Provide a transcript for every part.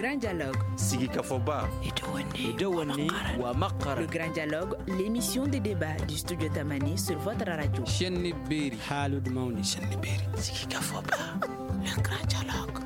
grand dialogue. Sigika Foba. Edouane Wamakara. Le grand dialogue, l'émission des débats du studio Tamani sur votre radio. Chenni Beri. Halud Mauni. Chenni Beri. Sigika Foba. Le grand dialogue.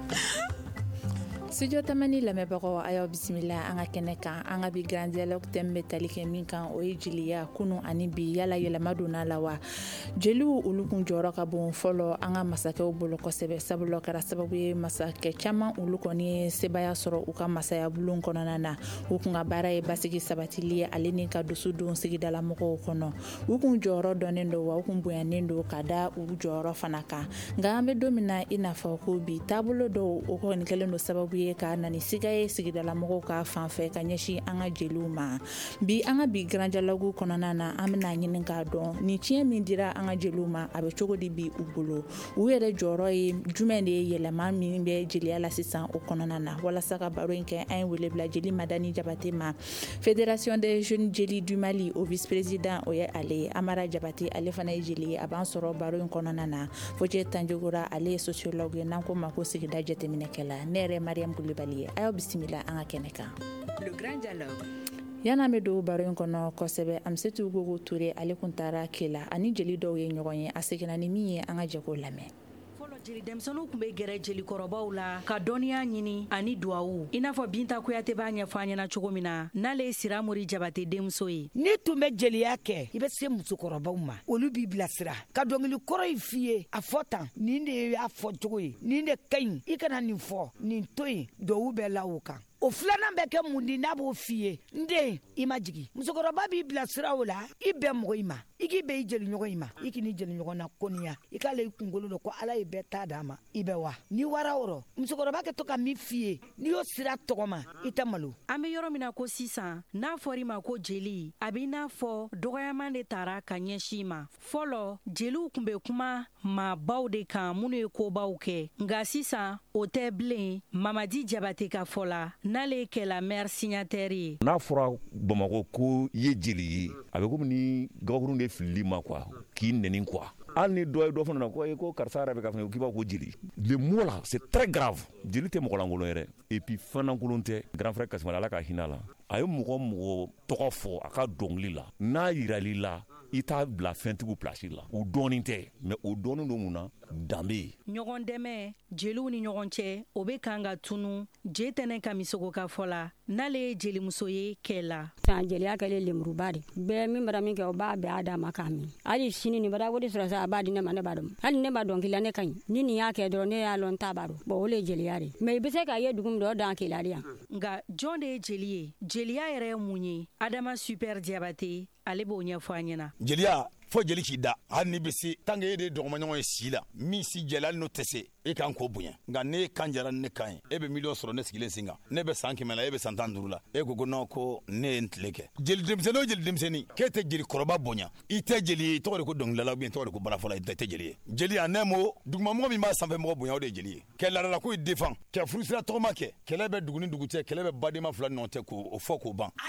Studio Tamani lamɛbagaw ayo bisimila an ka kɛnɛ kan an ka bi grand dialogue thème bɛ tali kɛ min kan o ye jeliya kunu ani bi yala yɛlɛma donna la wa jeliw olu kun jɔyɔrɔ ka bon fɔlɔ an ka masakɛw bolo kosɛbɛ sabula kɛra sababu ye masakɛ caman olu kɔni ye sebaya sɔrɔ u ka masaya bulon kɔnɔna na u kun ka baara ye basigi sabatili ye ale ni ka dusu don sigidala mɔgɔw kɔnɔ u kun jɔyɔrɔ dɔnnen don wa u kun bonyanen don ka da u jɔyɔrɔ fana kan nka an bɛ don min na i n'a fɔ ko bi taabolo dɔw o kɔni kɛlen don sababu ye ka nani siga ye sigidala mɔgɔw ka fanfɛ ka ɲɛsin an ka jeliw ma bi an ka bi grand dialogue kɔnɔna na an bɛna ɲini k'a dɔn ni tiɲɛ min dira an ka jeliw ma a bɛ cogo di bi u bolo u yɛrɛ jɔyɔrɔ ye jumɛn de ye yɛlɛma min bɛ jeliya la sisan o kɔnɔna na walasa ka baro in kɛ an ye wele bila jeli Madani Jabate ma Fédération des jeunes jeli du Mali o vice-président o ye ale ye Amara Jabate ale fana ye jeli ye a b'an sɔrɔ baro in kɔnɔna na Fodje Tanjogora ale ye sociologue ye n'an ko ma ko sigida jateminɛkɛla ne yɛrɛ Mariam Kulibali ayo bisimila an ka kɛnɛ kan. Le grand dialogue. Yana me do baro in kɔnɔ kosɛbɛ Amsetu Gogo Touré ale kun taara kela ani jeli dɔw ye ɲɔgɔn ye a seginna ni min ye an ka jɛko lamɛn. Jeli denmisɛnninw kun bɛ gɛrɛ jeli kɔrɔbaw la ka dɔnniya ɲini ani duwawu i n'a fɔ Binta Kuyate b'a ɲɛfɔ an ɲɛna cogo min na n'ale ye Siramori Jabate denmuso ye ni tun bɛ jeliya kɛ i bɛ se musokɔrɔbaw ma olu b'i bilasira ka dɔnkili kɔrɔ in f'i ye a fɔ tan nin de y'a fɔ cogo ye nin de ka ɲi i kana nin fɔ nin to yen duwawu bɛ la o kan o filanan bɛ kɛ mun di n'a b'o f'i ye n den i ma jigi musokɔrɔba b'i bilasira o la i bɛn mɔgɔ i ma i k'i bɛn i jeliɲɔgɔn i ma i k'i ni jeliɲɔgɔn na kɔniya i k'ale i kunkolo dɔ ko ala ye bɛɛ ta d'a ma i bɛ wa ni wara wɔrɔ musokɔrɔba kɛ to ka min f'i ye n'i y'o sira tɔgɔma i tɛ malo an bɛ yɔrɔ min na ko sisan n'a fɔra i ma ko jeli a b'i n'a fɔ dɔgɔyaman de taara ka ɲɛsin ma fɔlɔ jeliw kun bɛ kuma maabaw de kan minnu ye kobaw kɛ nka sisan o tɛ bilen Mamadi Jabate ka fɔ la n'ale kɛla maire signataire ye n'a fɔra Bamako ko ye jeli ye a bɛ komi ni gabakurun de filili ma quoi k'i nɛni quoi hali ni dɔ ye dɔ fana na ko karisa yɛrɛ bɛ ka fɛn k'i b'a ko jeli le mot là c'est très grave jeli tɛ mɔgɔ lankolon yɛrɛ et puis fɛnlankolon tɛ grand frère Kasimala ala ka hinɛ la a ye mɔgɔ tɔgɔ fɔ a ka dɔnkili la n'a yirali la i t'a bila fɛntigiw place la o dɔɔnin tɛ mais o dɔɔnin don mun na danbe ye ɲɔgɔn dɛmɛ jeliw ni ɲɔgɔn cɛ o bɛ kan ka tunu je tɛnɛ kamisogo ka fɔ la n'ale ye jelimuso ye kɛ la san jeliya kɛlen lemuruba de bɛɛ min bara min kɛ o b'a bɛɛ a d'a ma k'a min hali sini nin bara o de sɔrɔ sa a b'a di ne ma ne b'a dɔn hali ne b'a dɔnkili la ne ka ɲi ni nin y'a kɛ dɔrɔn ne y'a lɔn t'a b'a dɔn bon o le ye jeliya de mais i bɛ se k'a ye dugu min dɔ dan kɛla de yan nka jɔn de ye jeli ye jeliya yɛrɛ ye mun ye Adama Super Diabate ale b'o ɲɛfɔ an ɲɛna jeliya fo jeli k'i da hali ni bɛ se tant que e de dɔgɔmaɲɔgɔn ye si la min si jɛla hali n'o tɛ se e kan k'o bonya nka ne kan jara ne kan ye e bɛ miliyɔn sɔrɔ ne sigilen sen kan ne bɛ san 100 la e bɛ san 15 la e ko non ko ne ye n tile kɛ jeli denmisɛnnin o jeli denmisɛnnin k'e tɛ jeli kɔrɔba bonya i tɛ jeli ye i tɔgɔ de ko dɔnkilidala ou bien tɔgɔ de ko barafɔla i tɛ jeli ye jeli a ne mo dugumamɔgɔ min b'a sanfɛ mɔgɔ bonya o de ye jeli ye kɛ laadala ko i défend kɛ furusira tɔgɔma kɛ kɛlɛ bɛ dugu ni dugu cɛ kɛlɛ bɛ badenma fila ni ɲɔgɔn cɛ k'o fɔ k'o ban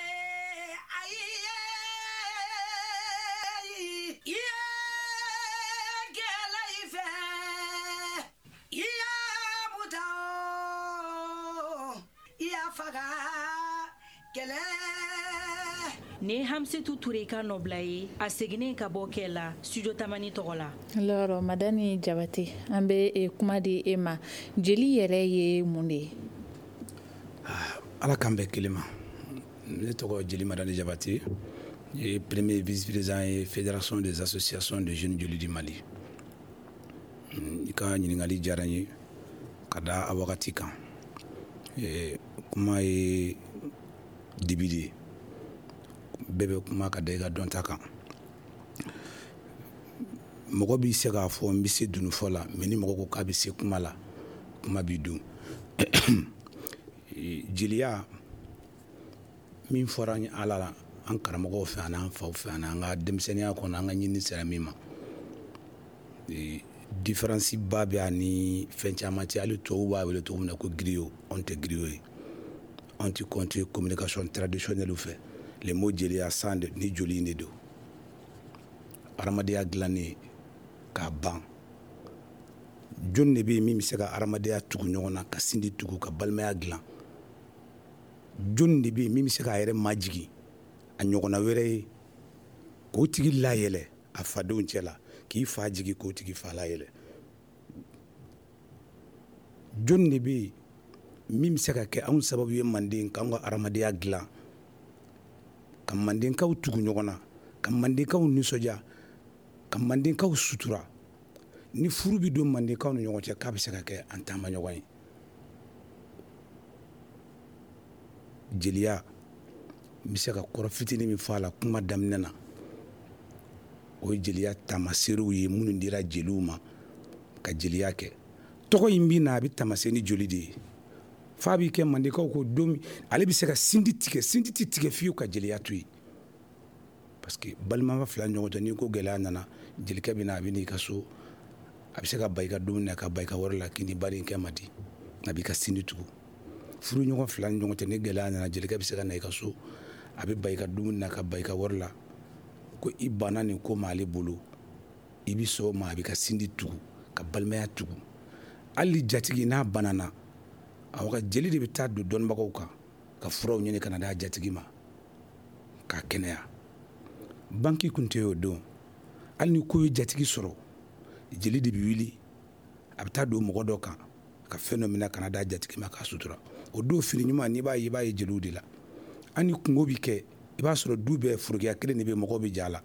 ni Hamsetu Touré ka nɔbila ye a seginnen ka bɔ kɛ la studio Tamani tɔgɔ la Lɔrɔ Madani Jabate an bɛ kuma di e ma jeli yɛrɛ ye mun de ye ala k'an bɛɛ kelen ma ne tɔgɔ jeli Madani Jabate ye premier vice-président ye Fédération des associations de jeunes jeli du Mali i ka ɲininkali diyara n ye ka da a wagati kan kuma ye dibi de ye bɛɛ bɛ kuma ka da i ka dɔnta kan mɔgɔ b'i se k'a fɔ n bɛ se dunufɔ la mais ni mɔgɔ ko k'a bɛ se kuma la kuma b'i dun jeliya min fɔra an ala la an karamɔgɔw fɛ ani an faw fɛ ani an ka denmisɛnniya kɔnɔ an ka ɲini sera min ma différence ba bɛ ani fɛn caman cɛ hali tubabu b'a wele cogo min na ko griot anw tɛ griot ye anw tɛ compter communication traditionnelle fɛ le mot jeliya san ni joli in de don adamadenya dilannen k'a ban jɔn de bɛ yen min bɛ se ka adamadenya tugu ɲɔgɔn na ka sindi tugu ka balimaya dilan jɔnni de bɛ yen min bɛ se k'a yɛrɛ majigin a ɲɔgɔnna wɛrɛ ye k'o tigi layɛlɛ a fadenw cɛ la k'i fa jigi k'o tigi fa layɛlɛ. jɔnni de bɛ yen min bɛ se ka kɛ anw sababu ye Manden k'anw ka adamadenya dilan ka Mandenkaw tugu ɲɔgɔn na ka Mandenkaw nisɔndiya ka Mandenkaw sutura ni furu bɛ don Mandenkaw ni ɲɔgɔn cɛ k'a bɛ se ka kɛ an taama ɲɔgɔn ye. jeliya n bɛ se ka kɔrɔ fitinin min fɔ a la kuma daminɛ na o ye jeliya taamaseerew ye minnu dira jeliw ma ka jeliya kɛ. tɔgɔ in bɛ na a bɛ taamaseere ni joli de ye f'a b'i kɛ Mandenkaw ko don min ale bɛ se ka sindi tɛ tigɛ fiyewu ka jeliya to yen parce que balimama fila ɲɔgɔn cɛ n'i ko gɛlɛya nana jelikɛ bɛ na a bɛ n'i ka so a bɛ se ka ba i ka dumuni na ka ba i ka wari la k'i ni bari in kɛ man di a b'i ka sindi tugu. furu ɲɔgɔn fila ni ɲɔgɔn cɛ ni gɛlɛya nana jelikɛ bɛ se ka na i ka so a bɛ ba i ka dumuni na ka ba i ka wari la ko i banna nin ko ma ale bolo i bɛ sɔn o ma a bɛ ka sindi tugu ka balimaya tugu. hali jatigi n'a banana a ka jeli de bɛ taa don dɔnnibagaw kan ka furaw ɲini ka na d'a jatigi ma k'a kɛnɛya. banki tun tɛ yen o don hali ni ko ye jatigi sɔrɔ jeli de bɛ wuli a bɛ taa don mɔgɔ dɔ kan ka fɛn dɔ minɛ ka na d'a jatigi ma k'a sutura. o don fini ɲuman n'i b'a ye i b'a ye jeliw de la. hali ni kungo bɛ kɛ i b'a sɔrɔ du bɛɛ forokiya kelen de bɛ mɔgɔw bɛ ja la.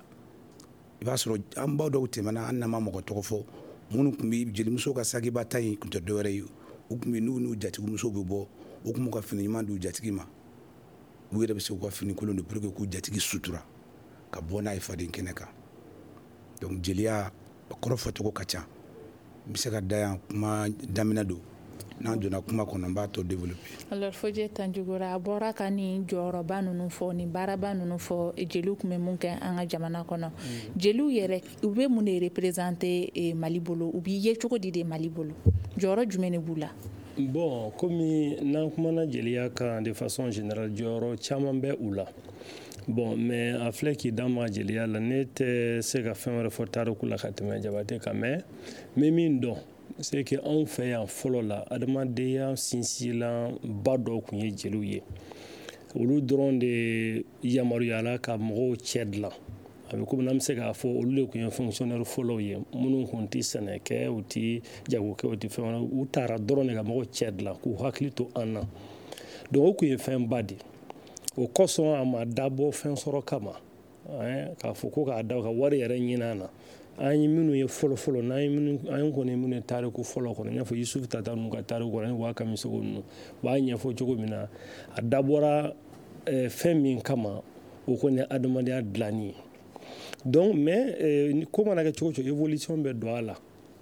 i b'a sɔrɔ an baw dɔw tɛmɛna an nama mɔgɔ tɔgɔ fɔ minnu tun bɛ jelimuso ka sagiba ta in tun tɛ dɔwɛrɛ ye u tun bɛ n'u jatigimuso bɛ bɔ u tun b'u ka fini ɲuman di u jatigi ma u yɛrɛ bɛ se k'u ka fini kolon don pour que k'u jatigi sutura ka bɔ n'a ye faden kɛnɛ kan. donc jeliya kɔrɔ fɔcogo ka ca n bɛ se ka da yan kuma daminɛ don n'an donna kuma kɔnɔ n b'a tɔ développer. alors Fodje Tanjugura a bɔra ka nin jɔyɔrɔba ninnu fɔ nin baaraba ninnu fɔ jeliw tun bɛ mun kɛ an ka jamana kɔnɔ jeliw yɛrɛ u bɛ mun de représenter Mali bolo u b'i ye cogo di de Mali bolo jɔyɔrɔ jumɛn de b'u la. bon komi n'an kumana jeliya kan de façon générale jɔyɔrɔ caman bɛ u la. bon mais a filɛ k'i da ma jeliya la ne tɛ se ka fɛn wɛrɛ fɔ tariku la ka tɛmɛ Jabate kan mais n bɛ min dɔn c'est que anw fɛ yan fɔlɔ la adamadenya sinsinlan ba dɔw tun ye jeliw ye olu dɔrɔn de yamaruyala ka mɔgɔw cɛ dilan a bɛ komi n'an bɛ se k'a fɔ olu de tun ye fonctionnaire fɔlɔw ye minnu tun tɛ sɛnɛ kɛ u tɛ jago kɛ u tɛ fɛn wɛrɛ u taara dɔrɔn de ka mɔgɔw cɛ dilan k'u hakili to an na donc o tun ye fɛn ba de o kosɔn a ma dabɔ fɛn sɔrɔ kama k'a fɔ ko k'a da ka wari yɛrɛ ɲini a na an ye minnu ye fɔlɔ an kɔni minnu ye tariku fɔlɔ kɔnɔ n y'a fɔ Yusufu Tata ninnu ka tariku kɔnɔ ani Wakamisogo ninnu u b'a ɲɛfɔ cogo min na a dabɔra fɛn min kama o kɔni ye adamadenya dilanni ye donc mais ko mana kɛ cogo o cogo évolution bɛ don a la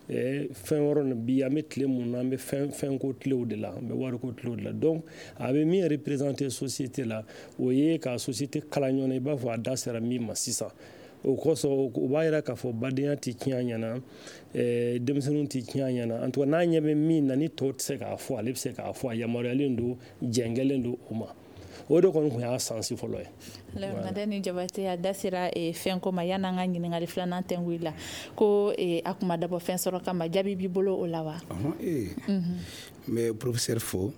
fɛn wɛrɛ na bi an bɛ tile mun na an bɛ fɛn ko tilew de la an bɛ wari ko tilew de la donc a bɛ min représenter société la o ye ka société kala ɲɔgɔn na i b'a fɔ a da sera min ma sisan o kosɔn o b'a jira k'a fɔ badenya tɛ tiɲɛ ɲɛna denmisɛnninw tɛ tiɲɛ ɲɛna en tout cas n'a ɲɛ bɛ min na ni tɔw tɛ se k'a fɔ ale bɛ se k'a fɔ a yamaruyalen don jɛngɛlen don o ma o de kɔni tun y'a sansi fɔlɔ ye. Madani Jabate a da sera fɛn ko ma yan'an ka ɲininkali filanan tɛngu i la ko a kun ma dabɔ fɛn sɔrɔ kama jaabi b'i bolo o la wa. n bɛ professeur fo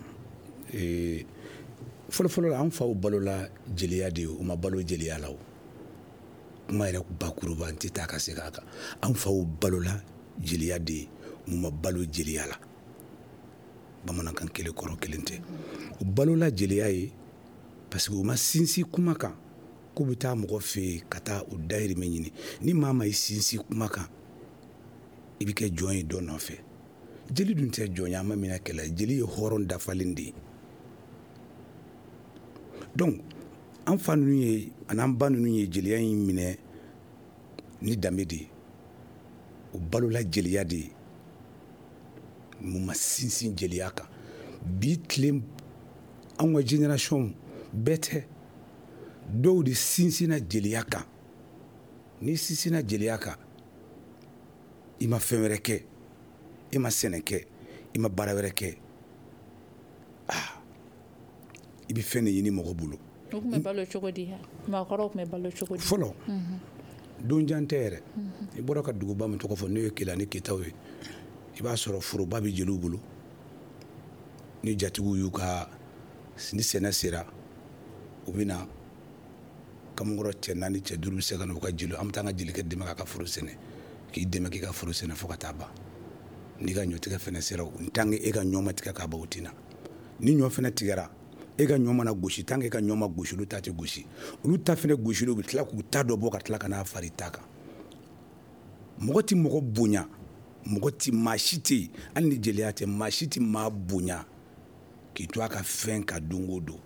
fɔlɔfɔlɔ la an faw balola jeliya de ye u ma balo jeliya la o kuma yɛrɛ bakuruba n tɛ taa ka segin a kan an faw balola jeliya de ye u ma balo jeliya la bamanankan kelen kɔrɔ kelen tɛ u balola jeliya ye parce que u ma sinsin kuma kan k'u bɛ taa mɔgɔ fɛ yen ka taa o dahirimɛ ɲini ni maa ma i sinsin kuma kan i bɛ kɛ jɔn ye dɔ nɔfɛ jeli dun tɛ jɔnya minɛ kɛlɛ jeli ye hɔrɔn dafalen de ye donc an fa ninnu ye an'an ba ninnu ye jeliya in minɛ ni danbe de ye u balola jeliya de ye mun ma sinsin jeliya kan bi tile anw ka génération bɛɛ tɛ dɔw de sinsinna jeliya kan n'i sinsinna jeliya kan i ma fɛn wɛrɛ kɛ i ma sɛnɛ kɛ i ma baara wɛrɛ kɛ i bɛ fɛn de ɲini mɔgɔ bolo. o tun bɛ balo cogo di maakɔrɔw tun bɛ balo cogo di fɔlɔ don jan tɛ yɛrɛ i bɔra ka duguba min tɔgɔ fɔ n'o ye Kelani Keyitaw ye i b'a sɔrɔ foroba bɛ jeliw bolo ni jatigiw y'u ka ni sɛnɛ sera u bɛ na kamalenkɔrɔ cɛ 4 cɛ 5 bɛ se ka na u ka jeli an bɛ taa an ka jelikɛ dɛmɛ k'a ka foro sɛnɛ k'i dɛmɛ k'i ka foro sɛnɛ fo ka taa ban n'i ka ɲɔtigɛ fɛnɛ sera tant que e ka ɲɔ ma tigɛ k'a ban o tɛna ni ɲɔ fɛnɛ tigɛra e ka ɲɔ mana gosi tant que e ka ɲɔ ma gosi olu ta tɛ gosi olu ta fɛnɛ gosili u bɛ tila k'u ta dɔ bɔ ka tila ka n'a fari ta kan mɔgɔ ti mɔgɔ bonya mɔgɔ ti maa si tɛ yen hali ni jeliya tɛ maa si ti maa bonya k'i to a ka fɛn ka don o don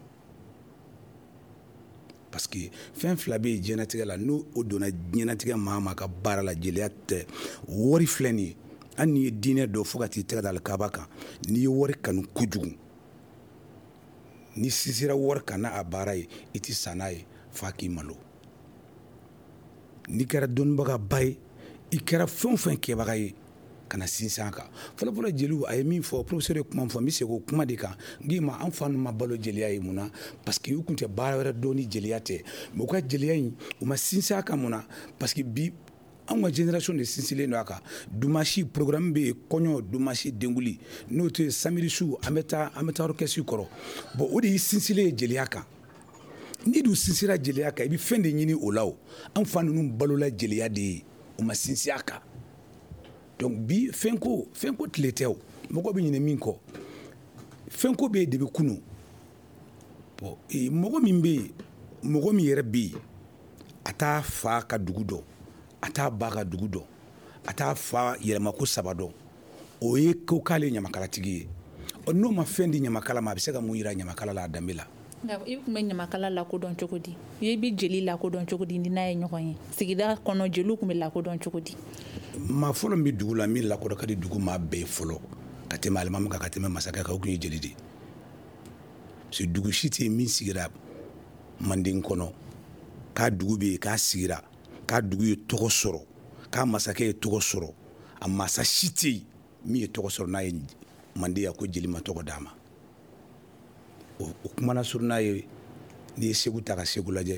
parce que fɛn 2 bɛ yen diɲɛlatigɛ la n'o donna diɲɛlatigɛ maa ma ka baara la jeliya tɛ wari filɛ nin ye hali n'i ye diinɛ dɔ fo ka t'i tɛgɛ da alikaba kan n'i ye wari kanu kojugu ni sinsira wari kan n'a baara ye i ti sa n'a ye f'a k'i malo n'i kɛra dɔnnibagaba ye i kɛra fɛn o fɛn kɛbaga ye ka na sinsin a kan fɔlɔfɔlɔ jeliw a ye min fɔ professeur ye kuma fɔ n bɛ segin o kuma de kan n k'i ma an fa ninnu ma balo jeliya ye mun na parce que u tun tɛ baara wɛrɛ dɔn ni jeliya tɛ mais u ka jeliya in u ma sinsin a kan mun na parce que bi anw ka génération de sinsinlen don a kan dumasi programme bɛ yen kɔɲɔ dumasi denguli n'o tɛ samedi su an bɛ taa orchestre kɔrɔ bon o de y'i sinsinlen ye jeliya kan n'i dun sinsira jeliya kan i bɛ fɛn de ɲini o la o an fa ninnu balola jeliya de ye u ma sinsin a kan donc bi fɛn ko tile tɛ o mɔgɔ bɛ ɲinɛ min kɔ fɛn ko bɛ yen depuis kunun bon mɔgɔ min yɛrɛ bɛ yen a t'a fa ka dugu dɔn a t'a ba ka dugu dɔn a t'a fa yɛlɛma ko 3 dɔn o ye ko k'ale ɲamakalatigi ye n'o ma fɛn di ɲamakala ma a bɛ se ka mun yira ɲamakala la a danbe la i tun bɛ ɲamakala lakodɔn cogo di i bɛ jeli lakodɔn cogo di ni n'a ye ɲɔgɔn ye sigida kɔnɔ jeliw tun bɛ lakodɔn cogo di maa fɔlɔ min bɛ dugu la min lakodɔn ka di dugu maa bɛɛ ye fɔlɔ ka tɛmɛ alimami kan ka tɛmɛ masakɛ kan o tun ye jeli de ye parce que dugu si tɛ yen min sigira manden kɔnɔ k'a dugu bɛ yen k'a sigira k'a dugu ye tɔgɔ sɔrɔ k'a masakɛ ye tɔgɔ sɔrɔ a masa si tɛ yen min ye tɔgɔ sɔrɔ n'a ye manden yan ko jeli ma tɔgɔ d'a ma o kumana surun n'a ye n'i ye segu ta ka segu lajɛ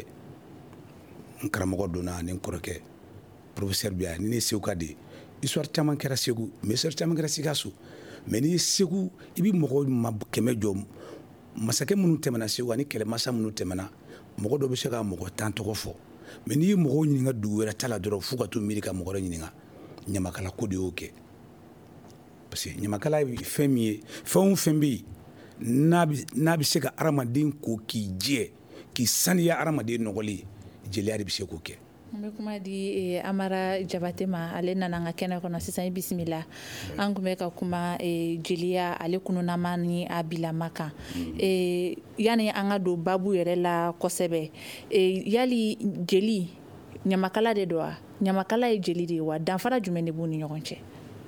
n karamɔgɔ donna ani n kɔrɔkɛ professeur bi yan ni ne ye segu ka de ye histoire caman kɛra segu mais histoire caman kɛra sikaso mais n'i ye segu i bɛ mɔgɔw ma 100 jɔ masakɛ minnu tɛmɛna segu ani kɛlɛmasa minnu tɛmɛna mɔgɔ dɔ bɛ se ka mɔgɔ 10 tɔgɔ fɔ mais n'i ye mɔgɔw ɲininka dugu wɛrɛ ta la dɔrɔn f'u ka t'u miiri ka mɔgɔ wɛrɛ ɲininka ɲamakala ko de y'o kɛ parce que ɲamakala ye fɛn min ye fɛn o fɛn bɛ yen n'a bɛ se ka adamaden ko k'i jɛ k'i saniya adamaden nɔgɔli jeliya de bɛ se k'o kɛ n bɛ kuma di Amara Jabate ma ale nana an ka kɛnɛ kɔnɔ sisan i bisimila an tun bɛ ka kuma jeliya ale kunnama ni a bilama kan yanni an ka don babu yɛrɛ la kosɛbɛ yali jeli ɲamakala de don wa ɲamakala ye jeli de ye wa danfara jumɛn de b'u ni ɲɔgɔn cɛ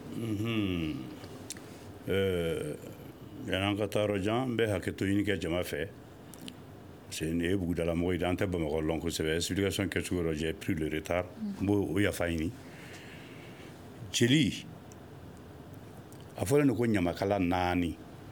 yan'an ka taa yɔrɔ jan n bɛ hakɛto ɲini kɛ jama fɛ parce que nin ye bugudalamɔgɔ ye an tɛ Bamakɔ lɔn kosɛbɛ explication kɛcogo yɔrɔ j'ai pris le retard n b'o yafa ɲini jeli a fɔlen don ko ɲamakala 4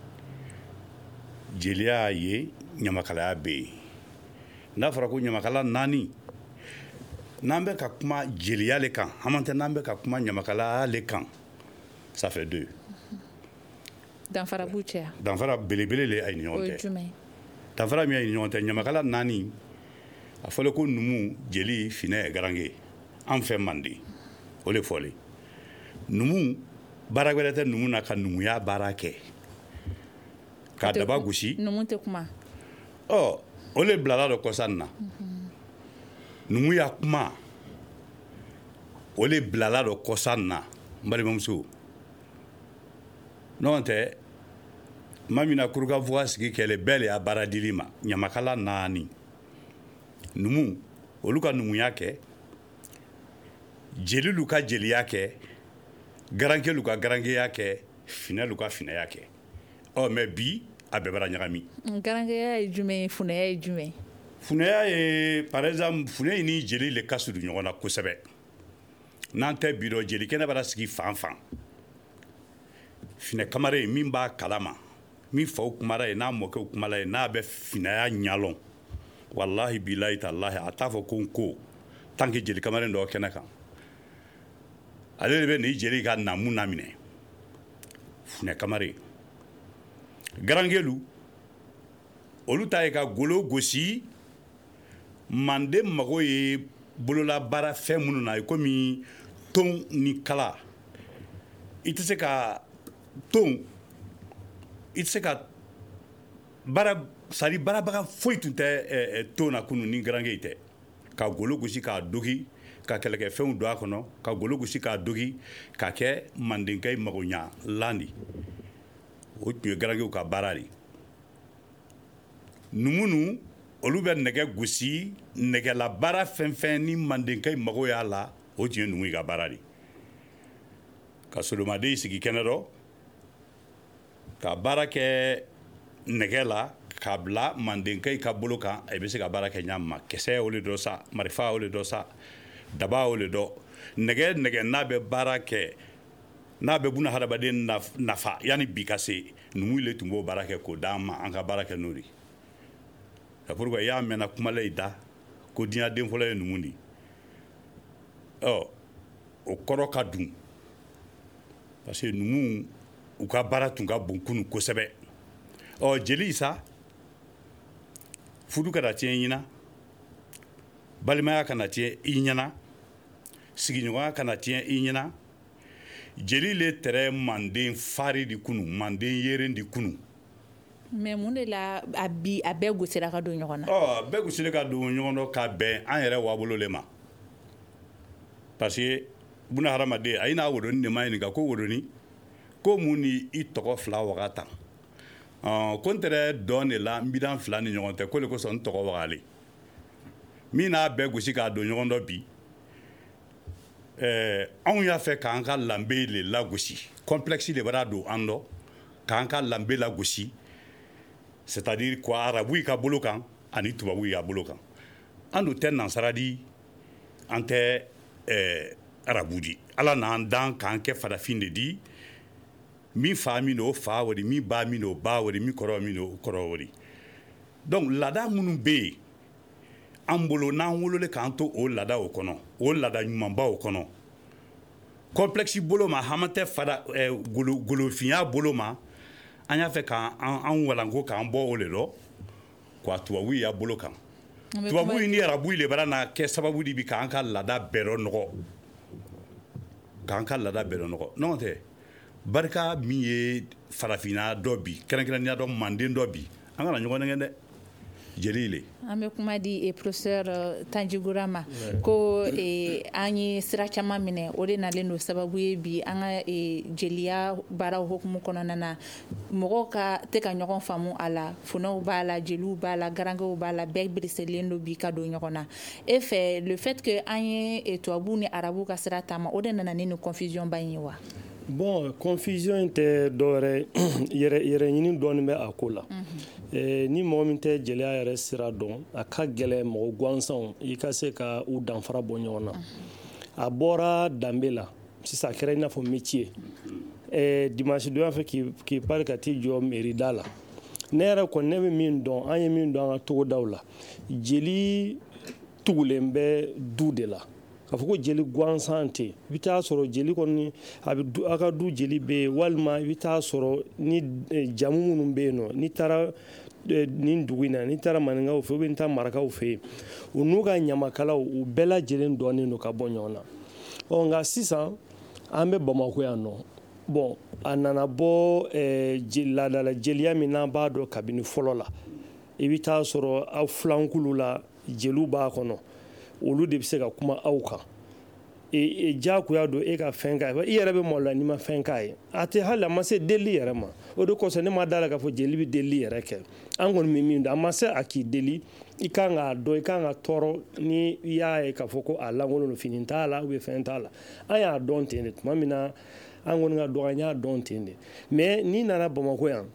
jeliya ye ɲamakalaya bɛ yen n'a fɔra ko ɲamakala 4 n'an bɛ ka kuma jeliya le kan an tɛ n'an bɛ ka kuma ɲamakalaya le kan ça fait 2 danfara b'u cɛ danfara belebele le a ni ɲɔgɔn tɛ danfara min a ni ɲɔgɔn tɛ ɲamakala 4 a fɔle ko numu jeli finɛ garange an fɛ manden o le fɔle numu baara wɛrɛ tɛ numu na ka numuya baara kɛ k'a daba gosi numu tɛ kuma o le bilala dɔ kɔsan na numuya kuma o le bilala dɔ kɔsan na n balimamuso n'o tɛ ma min na kurukanfuga sigi kɛlɛ bɛɛ le y'a baara dili ma ɲamakala 4 numu olu ka numuya kɛ jelilu ka jeliya kɛ garankelu ka garankeya kɛ finɛlu ka finɛya kɛ mais bi a bɛɛ bara ɲagami garankeya ye jumɛn ye funɛya ye jumɛn funɛya ye par exemple funɛ ni jeli le ka surun ɲɔgɔn na kosɛbɛ n'an tɛ bi dɔ jeli kɛnɛ bara sigi fan fan finɛ kamare min b'a kalama min faw kumara ye n'a mɔkɛw kumala ye n'a bɛ finɛya ɲalɔn wallahi bilahi tallahi a t'a fɔ ko n ko tant que jeli kamaren dɔ kɛnɛ kan ale de bɛ nin jeli ka namu na minɛ funɛ kamare garankelu olu ta ye ka golo gosi mande mago ye bolola baara fɛn minnu na komi ton ni kala i tɛ se ka ton i tɛ se ka baara sari baarabaga foyi tun tɛ ton na kunun ni garange tɛ ka golo gosi k'a dogi ka kɛlɛkɛfɛnw don a kɔnɔ ka golo gosi k'a dogi ka kɛ mandenkɛ magoɲa lan de o tun ye garangew ka baara de numunu olu bɛ nɛgɛ gosi nɛgɛla baara fɛn fɛn ni mandenkɛ mago y'a la o tun ye numu ka baara de ka solomaden sigi kɛnɛ dɔ ka baara kɛ nɛgɛ la k'a bila mandenkɛ ka bolo kan a bɛ se ka baara kɛ ɲa ma kisɛ o le dɔ sa marifa o le dɔ sa daba o le dɔ nɛgɛ n'a bɛ baara kɛ n'a bɛ buna hadamaden nafa yani bi ka se numu le tun b'o baara kɛ k'o d'an ma an ka baara kɛ n'o de c'est pourquoi i y'a mɛnna kumala yi da ko diɲɛ den fɔlɔ ye numu de o kɔrɔ ka dun parce que numu u ka baara tun ka bon kunu kosɛbɛ jeli sa fudu kana tiɲɛ ɲina balimaya kana tiɲɛ i ɲɛna sigiɲɔgɔnya kana tiɲɛ i ɲɛna jeli le tɛrɛ manden fari di kunu manden yeren di kunu mais mun de la a bɛɛ gosira ka don ɲɔgɔn na bɛɛ gosira ka don ɲɔgɔn na ka bɛn an yɛrɛ wabolo le ma parce que buna hadamaden a n'a wodoni de ma ɲininka ko wodoni ko mun ni i tɔgɔ fila waga tan ko n tɛrɛ dɔn de la n bidan fila ni ɲɔgɔn tɛ ko le kosɔn n tɔgɔ wagale min n'a bɛɛ gosi k'a don ɲɔgɔn dɔ bi anw y'a fɛ k'an ka lanbe le lagosi complexe de b'a don an dɔ k'an ka lanbe lagosi c'est-à-dire quoi arabu ka bolo kan ani tubabu ka bolo kan an dun tɛ nansara di an tɛ arabu di ala n'an dan k'an kɛ farafin de di min fa min o fa wari min ba min o ba wari min kɔrɔ min o kɔrɔ wari donc laada minnu bɛ yen an bolo n'an wololen k'an to o laada o kɔnɔ o laada ɲumanba o kɔnɔ complexe bolo ma hama tɛ fada golofinya bolo ma an y'a fɛ k'an walanko k'an bɔ o le dɔ k'a tubabu y'a bolo kan tubabu ni arabu le bara na kɛ sababu de bi k'an ka laada bɛɛ nɔgɔ k'an ka laada bɛɛ nɔgɔ n'o tɛ barika min ye farafinna dɔ bi kɛrɛnkɛrɛnnenya dɔ manden dɔ bi an kana ɲɔgɔn nɛgɛn dɛ jeli le an bɛ kuma di professeur Tanjigura ma ko an ye sira caman minɛ o de nalen don sababu ye bi an ka jeliya baaraw hokumu kɔnɔna na mɔgɔw ka tɛ ka ɲɔgɔn faamu a la funɛw b'a la jeliw b'a la garangew b'a la bɛɛ biriselen don bi ka don ɲɔgɔn na e fɛ le fait que an ye tubabu ni arabu ka sira taama o de nana ni confusion ba in ye wa bon confusion in tɛ dɔwɛrɛ yɛrɛ ɲini dɔɔni bɛ a ko la ni mɔgɔ min tɛ jeliya yɛrɛ sira dɔn a ka gɛlɛ mɔgɔ gansanw i ka se ka u danfara bɔ ɲɔgɔn na a bɔra danbe la sisan a kɛra i n'a fɔ métier dimanche donya fɛ k'i pari ka t'i jɔ mairie la ne yɛrɛ kɔni ne bɛ min dɔn an ye min dɔn an ka togodaw la jeli tugulen bɛ du de la k'a fɔ ko jeli gansan tɛ i bɛ taa sɔrɔ jeli kɔni a ka du jeli bɛ yen walima i bɛ taa sɔrɔ ni jamu minnu bɛ yen nɔ n'i taara nin dugu in na n'i taara maninkaw fɛ n'i taara marakaw fɛ yen u n'u ka ɲamakalaw u bɛɛ lajɛlen dɔnnen don ka bɔ ɲɔgɔn na nka sisan an bɛ Bamako yan nɔ bon a nana bɔ laadala jeliya min n'an b'a dɔn kabini fɔlɔ la i bɛ taa sɔrɔ aw filankulu la jeliw b'a kɔnɔ olu de bɛ se ka kuma aw kan diyagoya don e ka fɛn k'a ye i yɛrɛ bɛ mɔgɔ la n'i ma fɛn k'a ye a tɛ hali a ma se deli yɛrɛ ma o de kosɔn ne ma da la k'a fɔ jeli bɛ deli yɛrɛ kɛ an kɔni bɛ min dɔn a ma se a k'i deli i kan k'a dɔn i kan ka tɔɔrɔ ni i y'a ye k'a fɔ ko a lankolon don fini t'a la ou bien fɛn t'a la an y'a dɔn ten de tuma min na an kɔni ka dɔgɔ an y'a dɔn ten de mais n'i nana Bamako yan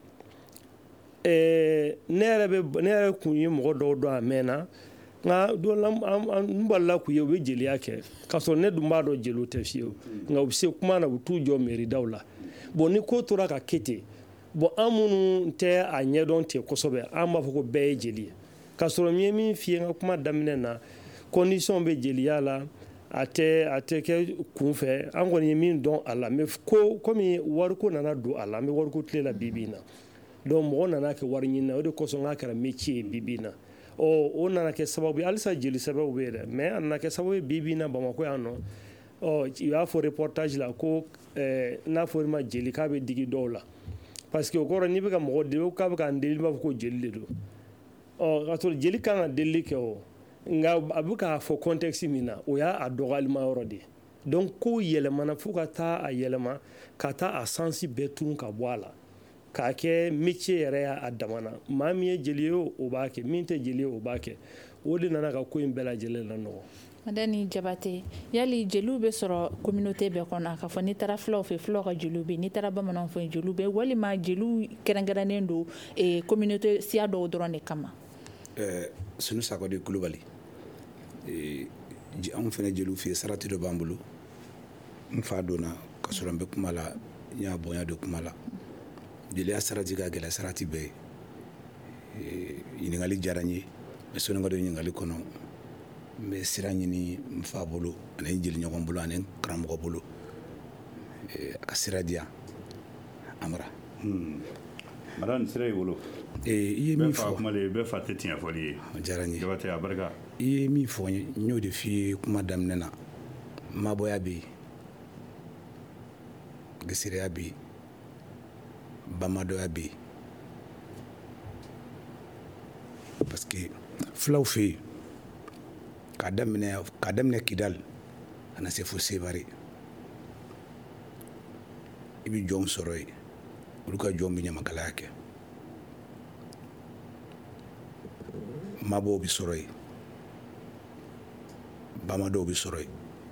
ne yɛrɛ kun ye mɔgɔ dɔw dɔn a mɛnna nka n balila k'u ye u bɛ jeliya kɛ k'a sɔrɔ ne dun b'a dɔn jeliw tɛ fiyewu nka u bɛ se kuma na u bɛ t'u jɔ mairie-daw la bon ni ko tora ka kɛ ten bon an minnu tɛ a ɲɛdɔn ten kosɛbɛ an b'a fɔ ko bɛɛ ye jeli ye k'a sɔrɔ n ye min f'i ye n ka kuma daminɛ na condition bɛ jeliya la a tɛ kɛ kunfɛ an kɔni ye min dɔn a la mais ko komi wariko nana don a la an bɛ wariko tile la bi-bi in na donc mɔgɔ nana kɛ wari ɲini na o de kosɔn n k'a kɛra métier ye bi-bi in na o nana kɛ sababu ye halisa jeli sɛbɛw bɛ yen dɛ mais a nana kɛ sababu ye bi na Bamakɔ yan nɔ i b'a fɔ reportage la ko n'a fɔra ma jeli k'a bɛ digi dɔw la parce que o kɔrɔ n'i bɛ ka mɔgɔ deli k'a bɛ k'an deli b'a fɔ ko jeli de don ka sɔrɔ jeli kan ka deli kɛ o nka a bɛ k'a fɔ contexte min na o y'a dɔgɔyalima yɔrɔ de ye donc ko yɛlɛmana fo ka taa a yɛlɛma ka taa a sansi bɛɛ tun ka bɔ a la k'a kɛ métier yɛrɛ y'a damana maa min ye jeli ye o b'a kɛ min tɛ jeli ye o b'a kɛ o de nana ka ko in bɛɛ lajɛlen la nɔgɔ. Madani Jabate yali jeliw bɛ sɔrɔ communauté bɛɛ kɔnɔ k'a fɔ n'i taara filaw fɛ filaw ka jeliw bɛ n'i taara bamananw fɛ jeliw bɛ walima jeliw kɛrɛnkɛrɛnnen don communauté siya dɔw dɔrɔn de kama. Sunu Sakɔde Kulubali anw fɛnɛ jeliw fɛ sarati dɔ b'an bolo n fa donna ka sɔrɔ n bɛ kuma la n y'a bonya don kuma la jeliya sarati ka gɛlɛ sarati bɛɛ ye ɲininkali diyara n ye n bɛ sɔnni ka don ɲininkali kɔnɔ n bɛ sira ɲini n fa bolo ani n jeliɲɔgɔn bolo ani n karamɔgɔ bolo a ka sira di yan Amara. Mara ni sira y'i bolo. I ye min fɔ bɛɛ fa tɛ tiɲɛ fɔli ye. O diyara n ye. Jabate a barika. I ye min fɔ n ye n y'o de f'i ye kuma daminɛ na mabɔya bɛ yen gesereya bɛ yen bamadɔya bɛ yen parce que filaw fɛ yen k'a daminɛ Kidali ka na se fo Sevare i bɛ jɔnw sɔrɔ yen olu ka jɔnw bɛ ɲamakalaya kɛ mabɔw bɛ sɔrɔ yen bamadɔw bɛ sɔrɔ yen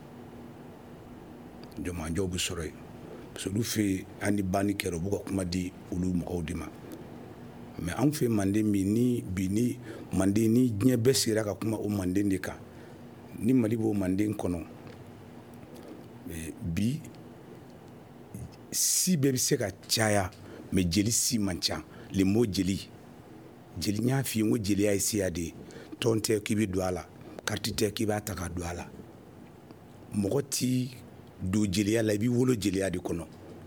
jɔnmanjɔw bɛ sɔrɔ yen parce que olu fɛ yen an ni banni kɛra u b'u ka kuma di olu mɔgɔw de ma mais anw fɛ Manden ni Manden ni diɲɛ bɛɛ sera ka kuma o Manden de kan ni Mali b'o Manden kɔnɔ bi si bɛɛ bɛ se ka caya mais jeli si man ca le mot jeli n y'a f'i ye n ko jeliya ye siya de ye tɔn tɛ k'i bɛ don a la carte tɛ k'i b'a ta ka don a la mɔgɔ ti don jeliya la i b'i wolo jeliya de kɔnɔ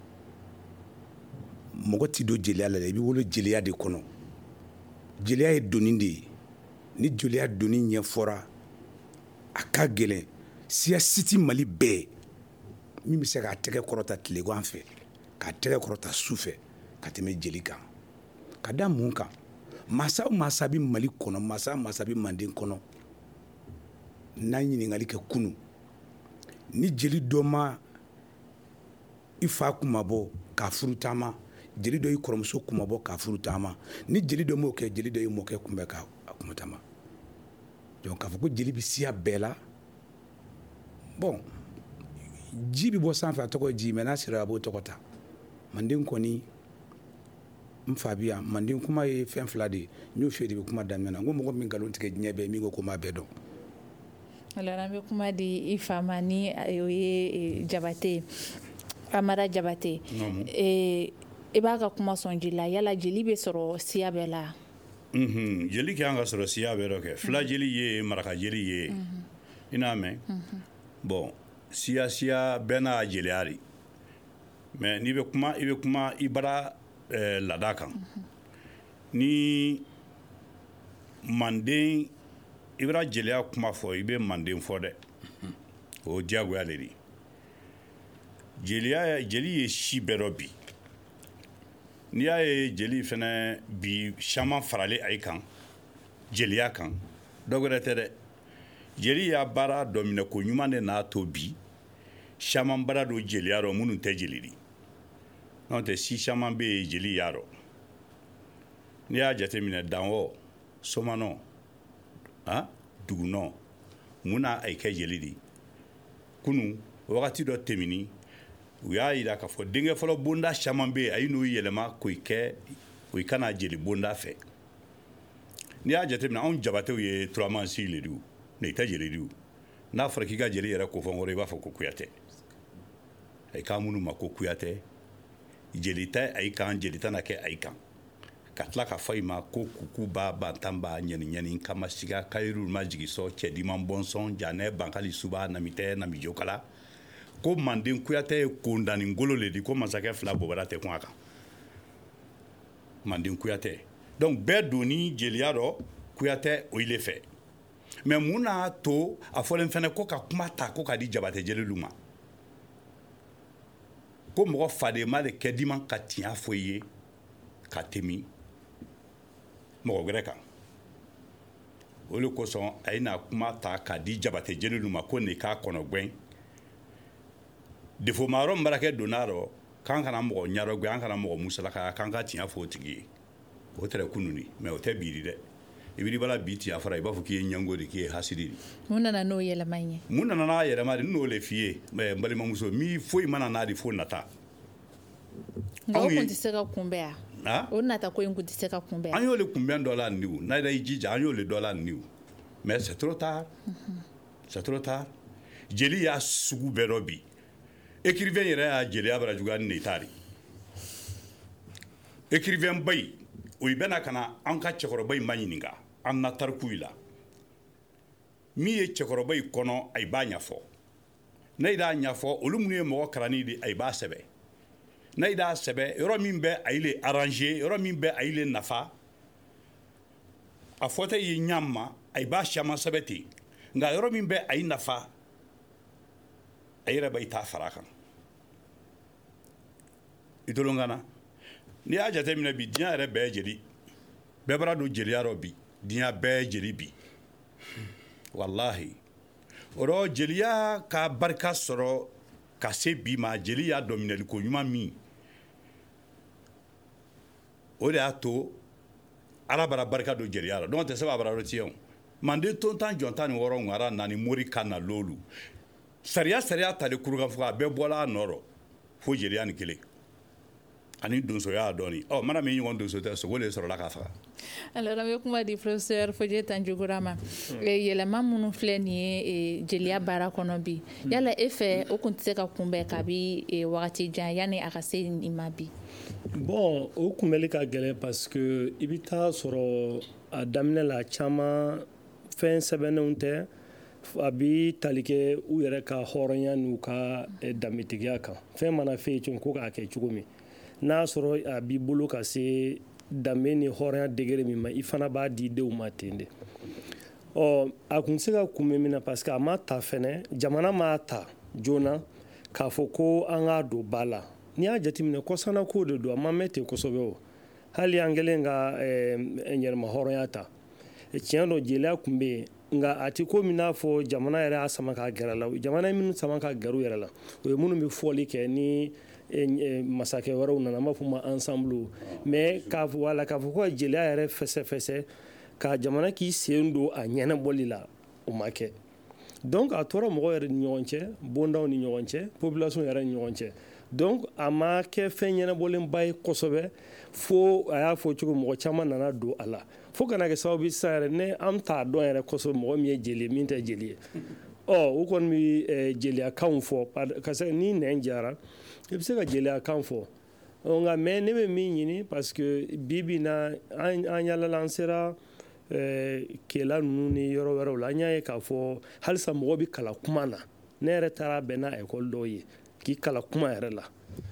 mɔgɔ ti don jeliya la i b'i wolo jeliya de kɔnɔ jeliya ye doni de ye ni jeliya doni ɲɛfɔra a ka gɛlɛn siya si ti Mali bɛɛ min bɛ se k'a tɛgɛ kɔrɔta tilegan fɛ k'a tɛgɛ kɔrɔta su fɛ ka tɛmɛ jeli kan ka da mun kan masa o masa bɛ Mali kɔnɔ masa o masa bɛ Manden kɔnɔ n'an ɲininkali kɛ kunu ni jeli dɔ ma i fa kumabɔ k'a furu taama jeli dɔ i kɔrɔmuso kumabɔ k'a furu taama ni jeli dɔ m'o kɛ jeli dɔ i mɔkɛ kunbɛ k'a kuma taama donc k'a fɔ ko jeli bɛ siya bɛɛ la bon ji bɛ bɔ sanfɛ a tɔgɔ ye ji mais n'a sera a b'o tɔgɔ ta Manden kɔni n fa bi yan Manden kuma ye fɛn fila de ye n y'o f'i ye depuis kuma daminɛ na n ko mɔgɔ min nkalon tigɛ diɲɛ bɛɛ min ko m'a bɛɛ dɔn. Alors an bɛ kuma di i fa ma ni o ye Jabate Amara Jabate i b'a ka kuma sɔn jeli la yala jeli bɛ sɔrɔ siya bɛɛ la. Jeli k'an ka sɔrɔ siya bɛɛ dɔ kɛ fila jeli ye maraka jeli ye i n'a mɛn bon siya bɛɛ n'a jeliya de mais n'i bɛ kuma i bara laada kan ni Manden i bɛra jeliya kuma fɔ i bɛ Manden fɔ dɛ o diyagoya de jeli ye si bɛɛ dɔ bi n'i y'a ye jeli fɛnɛ bi caman faralen a kan jeliya kan dɔ wɛrɛ tɛ dɛ jeli y'a baara dɔ minɛ ko ɲuman de n'a to bi caman baara don jeliya rɔ minnu tɛ jeli di n'o tɛ si caman bɛ yen jeli y'a rɔ n'i y'a jateminɛ Danwɔ Somanɔ Dugunɔ mun na a ye kɛ jeli di kunu wagati dɔ tɛmɛni u y'a jira k'a fɔ denkɛ fɔlɔ bonda caman bɛ yen a ye n'o yɛlɛma k'o i kana jeli bonda fɛ n'i y'a jateminɛ anw Jabatew ye turaman si le diw mais i tɛ jeli diw n'a fɔra k'i ka jeli yɛrɛ kofɔ nkɔrɔ i b'a fɔ ko Kuyatɛ a ye kan minnu ma ko Kuyatɛ jeli tɛ a ye kan jeli tɛ na kɛ a ye kan ka tila ka fɔ i ma ko kukuba bantanba ɲɛni kama siga kayiru ma jigisɔ cɛdiman bɔnsɔn janɛ bankali suba namitɛ namijokala ko Manden Kuyatɛ ye kondani ngolo le di ko masakɛ fila bɔbara tɛ kun a kan Manden Kuyatɛ donc bɛɛ donni jeliya rɔ Kuyatɛ o ile fɛ mais mun n'a to a fɔlen fɛnɛ ko ka kuma ta ko ka di Jabatɛ Jelilu ma ko mɔgɔ fadema de kɛ di man ka tiɲɛ fɔ i ye ka tɛmi mɔgɔ wɛrɛ kan o le kosɔn a ye na kuma ta ka di Jabatɛ Jelilu ma ko nin k'a kɔnɔ gwɛn defo ma yɔrɔ min baarakɛ donna rɔ k'an kana mɔgɔ ɲarɔ gwɛn an kana mɔgɔ musalakaya k'an ka tiɲɛ fɔ o tigi ye o tɛrɛ kununi mais o tɛ biiri dɛ ibiri bala bi tiɲɛ fɔra i b'a fɔ k'i ye ɲango de k'i ye hasidi de mun nana n'o yɛlɛma ye mun nana n'a yɛlɛma de n'o le f'i ye n balimamuso mi foyi mana n'a de fo nata nka o kun tɛ se ka kunbɛn a o nata ko in kun tɛ se ka kunbɛn an y'o le kunbɛn dɔ la niw n'a yɛrɛ y'i jija an y'o le dɔ la niw mais c'est trop tard c'est trop tard jeli y'a sugu bɛɛ dɔ bi écrivain yɛrɛ y'a jeliya bara juguya ni ta de écrivain bayi o i bɛna ka na an ka cɛkɔrɔba in ma ɲininka an na tarikuw la min ye cɛkɔrɔba in kɔnɔ a b'a ɲɛfɔ n'a y'a ɲɛfɔ olu minnu ye mɔgɔ kalanni de a b'a sɛbɛ n'a y'a sɛbɛ yɔrɔ min bɛ a le arranger yɔrɔ min bɛ a le nafa a fɔtɛ ye ɲam ma a b'a caman sɛbɛ ten nka yɔrɔ min bɛ a nafa a yɛrɛ b'a ta fara kan i tolon kana n'i y'a jateminɛ bi diɲɛ yɛrɛ bɛɛ jeli bɛɛ bara don jeliya rɔ bi diɲɛ bɛɛ jeli bi wallahi o rɔ jeliya ka barika sɔrɔ ka se bi ma jeli y'a dɔminɛli ko ɲuman min o de y'a to ala bara barika don jeliya la donc tɛ se b'a bara rɔ tiɲɛ manden ton tan jɔn tan ni wɔɔrɔ ŋara nani mori kan na lolu sariya tali kurukan fɔ a bɛɛ bɔla a nɔrɔ fo jeliya ni kelen ani donsoya y'a dɔɔni mana min ɲɔgɔn donso tɛ sogo le sɔrɔla k'a faga alors an bɛ kuma di professeur Fodje Tanjogura ma yɛlɛma minnu filɛ nin ye jeliya baara kɔnɔ bi yala e fɛ o kun tɛ se ka kunbɛn kabi wagati jan yanni a ka se nin ma bi bon o kunbɛli ka gɛlɛn parce que i bɛ taa sɔrɔ a daminɛ la caman fɛn sɛbɛnnenw tɛ a bi tali kɛ u yɛrɛ ka hɔrɔnya n'u ka danbetigiya kan fɛn mana fɛ yen ko k'a kɛ cogo min n'a sɔrɔ a b'i bolo ka se danbe ni hɔrɔnya degere min ma i fana b'a di denw ma ten de a kun se ka kunbɛn min na parce que a ma ta fɛnɛ jamana m'a ta joona k'a fɔ ko an k'a don ba la n'i y'a jateminɛ kɔsana ko de don a ma mɛn ten kosɛbɛ o hali an kɛlen ka yɛrɛma hɔrɔnya ta tiɲɛ dɔ jeliya kun bɛ yen nka a ti ko min n'a fɔ jamana yɛrɛ y'a sama ka gɛrɛ la jamana minnu sama ka gɛrɛ u yɛrɛ la o ye minnu bɛ fɔli kɛ ni masakɛ wɛrɛw nana an b'a fɔ ma ensemble mais k'a fɔ ko jeliya yɛrɛ fɛsɛfɛsɛ ka jamana k'i sen don a ɲɛnabɔli la o ma kɛ donc a tora mɔgɔ yɛrɛ ni ɲɔgɔn cɛ bondaw ni ɲɔgɔn cɛ population yɛrɛ ni ɲɔgɔn cɛ donc a ma kɛ fɛn ɲɛnabɔlenba ye kosɛbɛ fo a y'a fɔ cogo mɔgɔ caman nana don a la fo kana kɛ sababu sisan yɛrɛ ne an t'a dɔn yɛrɛ kosɛbɛ mɔgɔ min ye jeli ye min tɛ jeli ye u kɔni bɛ jeliyakanw fɔ ka se ni nɛn jara i bɛ se ka jeliyakan fɔ nka mais ne bɛ min ɲini parce que bi na an yalala an sera kela ninnu ni yɔrɔ wɛrɛw la an y'a ye k'a fɔ halisa mɔgɔ bɛ kalan kuma na ne yɛrɛ taara bɛn n'a ekɔli dɔw ye k'i kalan kuma yɛrɛ la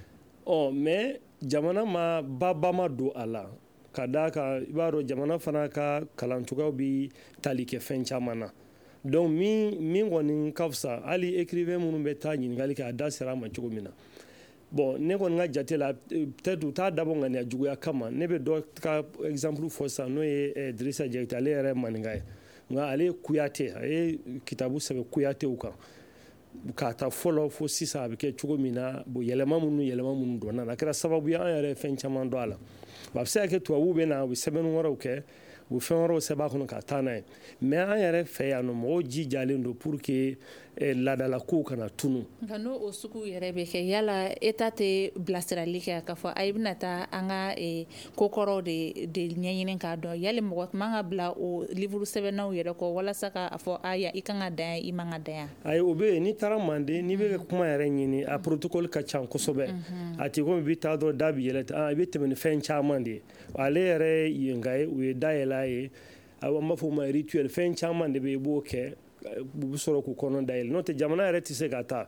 mais jamana ma ba ma don a la ka d'a kan i b'a dɔn jamana fana ka kalancogoyaw bɛ tali kɛ fɛn caman na donc min kɔni ka fisa hali écrivain minnu bɛ taa ɲininkali kɛ a da sera a ma cogo min na bon ne kɔni ka jate la peut-être u t'a dabɔ ŋaniya juguya kama ne bɛ dɔ ka exemple fɔ sisan n'o ye Dirisa Jɛkite ale yɛrɛ maninka ye nka ale ye Kuyate a ye kitabu sɛbɛn Kuyatew kan k'a ta fɔlɔ fo sisan a bɛ kɛ cogo min na bon yɛlɛma minnu donna a kɛra sababu ye an yɛrɛ fɛn caman dɔn a la a bɛ se ka kɛ tubabuw bɛ na u bɛ sɛbɛnni wɛrɛw kɛ u bɛ fɛn wɛrɛw sɛbɛn a kɔnɔ ka taa n'a ye mais an yɛrɛ fɛ yan nɔ mɔgɔw jijalen don pour que laadalakow kana tunu nka n'o o sugu yɛrɛ bɛ kɛ yala État tɛ bilasirali kɛ k'a fɔ a ye bɛna taa an ka kokɔrɔw de ɲɛɲini k'a dɔn yali mɔgɔ man ka bila o livre sɛbɛnnaw yɛrɛ kɔ walasa k'a fɔ i kan ka dan yan i man ka dan yan ayi o bɛ yen n'i taara Manden n'i bɛ kuma yɛrɛ ɲini a protocole ka ca kosɛbɛ a tɛ komi i bɛ taa dɔrɔn da bɛ yɛlɛ i bɛ tɛmɛ ni fɛn caman de ye ale yɛrɛ ye yenka ye u ye dayɛlɛ a ye an b'a fɔ o ma rituel fɛn caman de bɛ yen i b'o kɛ u bɛ sɔrɔ k'u kɔnɔ dayɛlɛ n'o tɛ jamana yɛrɛ tɛ se ka taa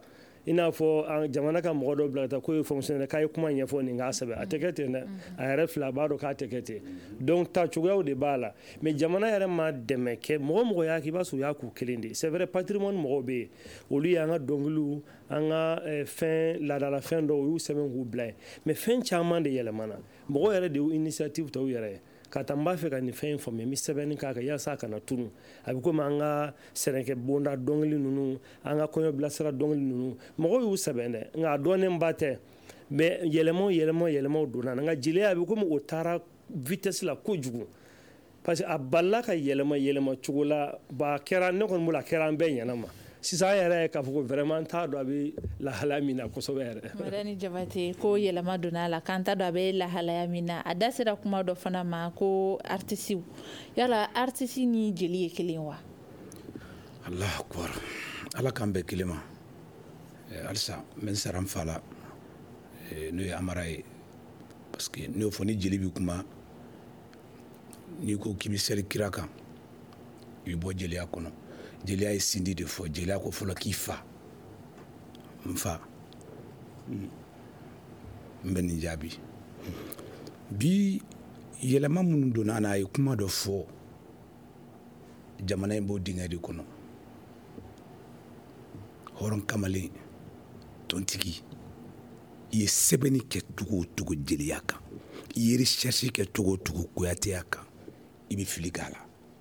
i n'a fɔ jamana ka mɔgɔ dɔ bila ka taa k'o ye fonctionnaire k'a ye kuma ɲɛfɔ nin k'a sɛbɛn a tɛ kɛ ten dɛ a yɛrɛ fila b'a dɔn k'a tɛ kɛ ten donc tacogoyaw de b'a la mais jamana yɛrɛ ma dɛmɛ kɛ mɔgɔ y'a k'i b'a sɔrɔ u y'a k'u kelen de c'est vrai patrimoine mɔgɔw bɛ yen olu y'an ka dɔnkiliw an ka fɛn laadala fɛn dɔw u y'u sɛbɛn k'u bila yen mais fɛn caman de yɛlɛmana mɔgɔw yɛrɛ de y'u initiative ta u yɛrɛ ye ka taa n b'a fɛ ka nin fɛn in faamuya n bɛ sɛbɛnni k'a kan yaasa a kana tunu a bɛ komi an ka sɛnɛkɛ bonda dɔnkili ninnu an ka kɔɲɔ bilasira dɔnkili ninnu mɔgɔw y'u sɛbɛn dɛ nka a dɔnnenba tɛ mais yɛlɛmaw donna nka jeliya a bɛ komi o taara vitesse la kojugu parce que a balila ka yɛlɛma cogo la ba kɛra ne kɔni bolo a kɛra an bɛɛ ɲɛna ma sisan an yɛrɛ k'a fɔ ko vraiment n t'a dɔn a bɛ lahalaya min na kosɛbɛ yɛrɛ. Madani Jabate ko yɛlɛma donna a la k'an t'a dɔn a bɛ lahalaya min na a da sera kuma dɔ fana ma ko artiste yala artiste ni jeli ye kelen wa. Allahu akbar ala k'an bɛɛ kelen ma halisa n bɛ n sara n fa la n'o ye Amara ye parce que n'o fɔ ni jeli bɛ kuma n'i ko k'i bɛ seli kira kan i bɛ bɔ jeliya kɔnɔ. Jeliya ye sindi de fɔ jeliya ko fɔlɔ k'i fa n fa n bɛ nin jaabi bi yɛlɛma minnu donna n'a ye kuma dɔ fɔ jamana in b'o dingɛ de kɔnɔ hɔrɔn kamalen tontigi i ye sɛbɛnni kɛ cogo o cogo jeliya kan i ye recherche kɛ cogo o cogo koyateya kan i bɛ fili k'a la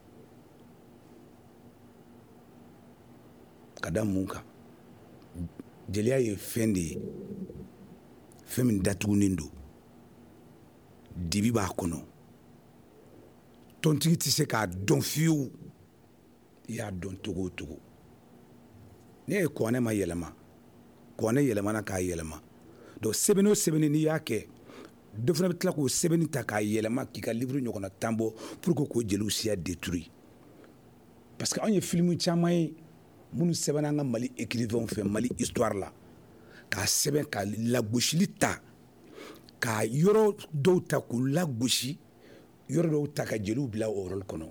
ka da mun kan jeliya ye fɛn de ye fɛn min datugunen don dibi b'a kɔnɔ tɔntigi tɛ se k'a dɔn fiyewu i y'a dɔn togo o togo ne ye kɔnɛ ma yɛlɛma kɔnɛ yɛlɛmana k'a yɛlɛma donc sɛbɛnni o sɛbɛnni n'i y'a kɛ dɔ fana bɛ tila k'o sɛbɛnni ta k'a yɛlɛma k'i ka livre ɲɔgɔnna tan bɔ pour que k'o jeliw siya détruire parce que anw ye film caman ye minnu sɛbɛnna an ka Mali écrivain fɛ Mali histoire la k'a sɛbɛn ka lagosili ta ka yɔrɔ dɔw ta k'u lagosi yɔrɔ dɔw ta ka jeliw bila o rôle kɔnɔ